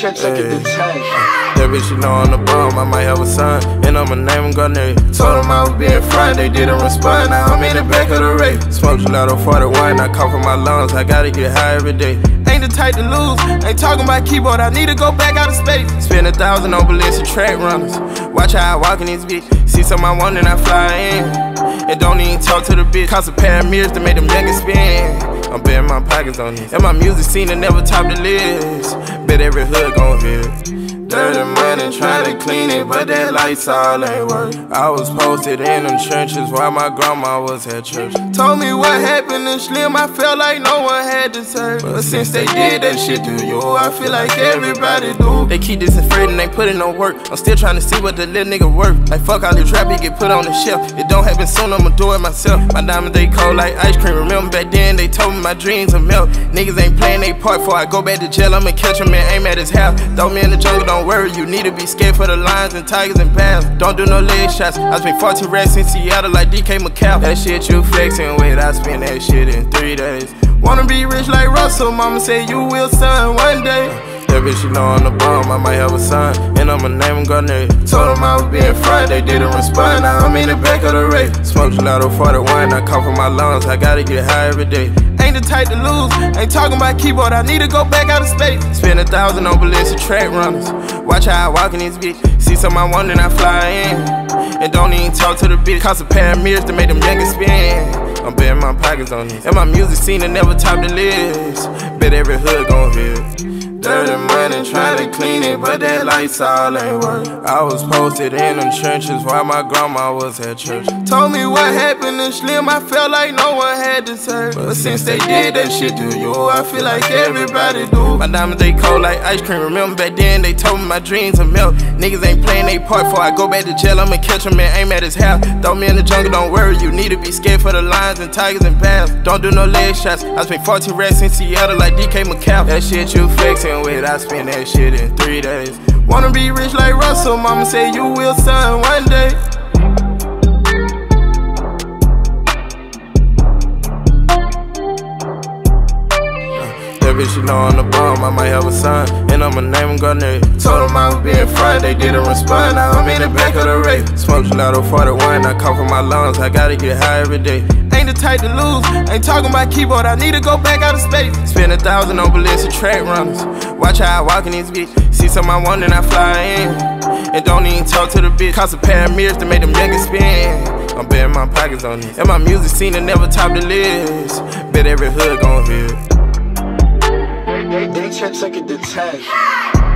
That bitch, you know I'm the bomb, I might have a son, and I'ma name him Garnet. Told him I was being fried, they didn't respond, now I'm in the back of the race. Smoke gelato 41, I cough in my lungs, I gotta get high every day. Ain't the type to lose, ain't talking about keyboard, I need to go back out of space. Spend 1,000 on Balenciaga track runners, watch how I walk in this bitch. See something I want and I fly in, and don't even talk to the bitch. Cost a pair of mirrors to make them niggas spin. I'm betting my pockets on this, and my music scene that never top the list. Bet every hood gon' hear it. Dirty money, trying to clean it, but that Lysol ain't work. I was posted in them trenches while my grandma was at church. Told me what happened to Slim, I felt like no one had to serve. But since they did that shit to you, I feel like everybody do. They keep disinfrating, they put in no work. I'm still trying to see what the little nigga worth. Like fuck all the trap, he get put on the shelf. It don't happen soon, I'ma do it myself. My diamonds, they cold like ice cream. Remember back then, they told me my dreams are melt. Niggas ain't playing they part before I go back to jail. I'ma catch him and aim at his house. Throw me in the jungle, don't worry, you need to be scared for the lions and tigers and bears. Don't do no leg shots. I spent 14 racks in Seattle like DK McCall. That shit you flexing with, I spent that shit in 3 days. Wanna be rich like Russell, mama said you will, son, one day. That bitch, you know I'm the bomb, I might have a son, and I'ma name him Garnet. Told him I was being fried, they didn't respond, now I'm in the back of the race. Smoke gelato 41, I cough in my lungs, I gotta get high every day. Ain't the type to lose, ain't talking about keyboard, I need to go back out of space. Spend 1,000 on Balenciaga track runners, watch how I walk in this bitch. See something I want and I fly in, and don't even talk to the bitch. Cost a pair of mirrors to make them niggas spin. I'm betting my pockets on this, and my music scene that never top the list. Bet every hood gon' hear it. Dirty money, trying to clean it, but that Lysol ain't work. I was posted in them trenches while my grandma was at church. Told me what happened to Slim, I felt like no one had to serve. But since they did that shit to you, I feel like everybody do. My diamonds, they cold like ice cream. Remember back then, they told me my dreams are melt. Niggas ain't playing they part before I go back to jail. I'ma catch him and aim at his house. Throw me in the jungle, don't worry, you need to be scared for the lions and tigers and bears. Don't do no leg shots. I spent 14 racks in Seattle like DK McCall. That shit you flexing with, I spent that shit in 3 days. Wanna be rich like Russell, mama said you will, son, one day. That bitch, you know I'm the bomb, I might have a son, and I'ma name him Garnet. Told him I was being fried, they didn't respond, now I'm in the back of the race. Smoke gelato 41, I cough in my lungs, I gotta get high every day. Ain't the type to lose, ain't talking about keyboard, I need to go back out of space. Spend 1,000 on Balenciaga track runners, watch how I walk in this bitch. See something I want and I fly in, and don't even talk to the bitch. Cost a pair of mirrors to make them niggas spin. I'm betting my pockets on this, and my music scene that never top the list. Bet every hood gon' hear it. They check it the tag.